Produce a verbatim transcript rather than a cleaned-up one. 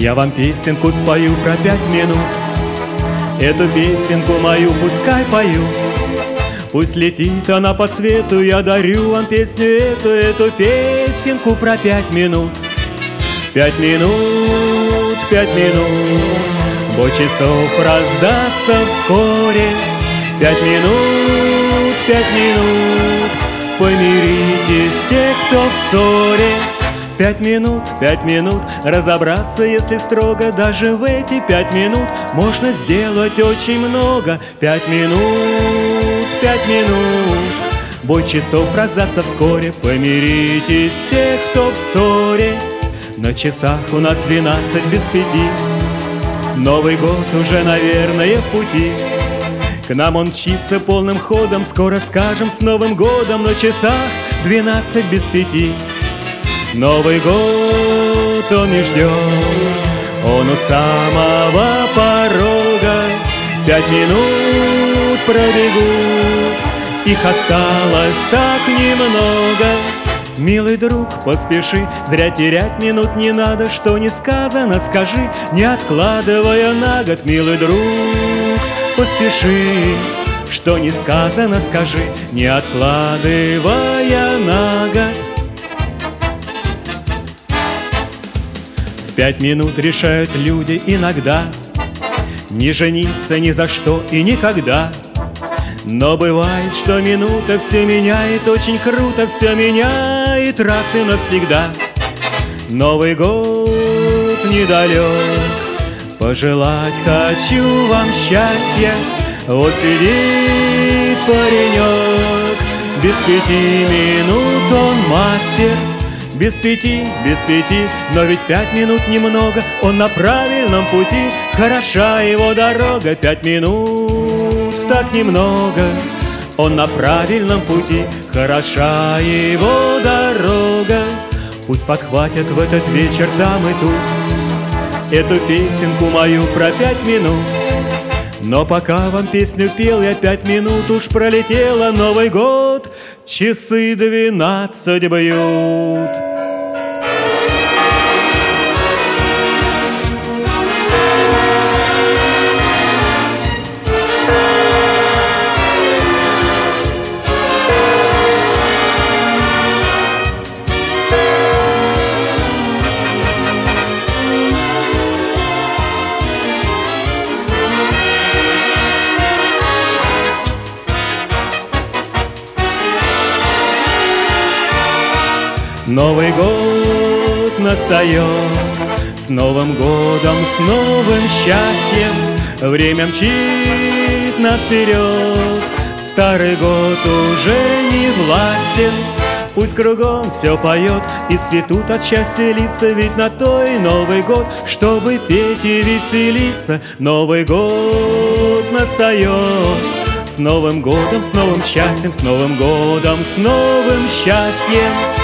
Я вам песенку спою про пять минут. Эту песенку мою пускай поют. Пусть летит она по свету, я дарю вам песню эту, эту песенку про пять минут. Пять минут, пять минут, бой часов раздастся вскоре. Пять минут, пять минут, помиритесь тех, кто в ссоре. Пять минут, пять минут, разобраться, если строго, даже в эти пять минут можно сделать очень много. Пять минут, пять минут, бой часов раздастся вскоре. Помиритесь тех, кто в ссоре. На часах у нас двенадцать без пяти. Новый год уже, наверное, в пути. К нам он мчится полным ходом. Скоро скажем с Новым годом. На часах двенадцать без пяти. Новый год он не ждет, он у самого порога. Пять минут пробегут, их осталось так немного. Милый друг, поспеши, зря терять минут не надо. Что не сказано, скажи, не откладывая на год. Милый друг, поспеши, что не сказано, скажи, не откладывая на год. В пять минут решают люди иногда не жениться ни за что и никогда. Но бывает, что минута все меняет, очень круто все меняет раз и навсегда. Новый год недалек, пожелать хочу вам счастья. Вот сидит паренек, без пяти минут он мастер. Без пяти, без пяти, но ведь пять минут немного, он на правильном пути, хороша его дорога. Пять минут так немного, он на правильном пути, хороша его дорога. Пусть подхватят в этот вечер там и тут эту песенку мою про пять минут. Но пока вам песню пел я, пять минут уж пролетело. Новый год, часы двенадцать бьют. Новый год настает, с Новым годом, с новым счастьем. Время мчит нас вперед, старый год уже не властен. Пусть кругом все поет и цветут от счастья лица, ведь на то и Новый год, чтобы петь и веселиться. Новый год настает, с Новым годом, с новым счастьем, с Новым годом, с новым счастьем.